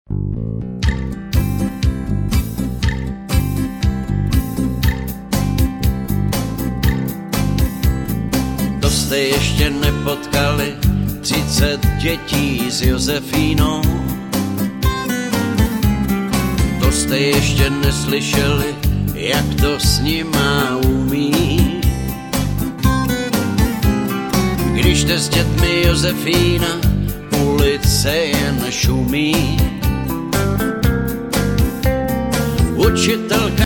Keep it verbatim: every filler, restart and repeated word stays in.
To jste ještě nepotkali třicet dětí s Josefínou. To jste ještě neslyšeli, jak to s nima umí. Když jde s dětmi Josefína, ulice jen šumí. Učitelka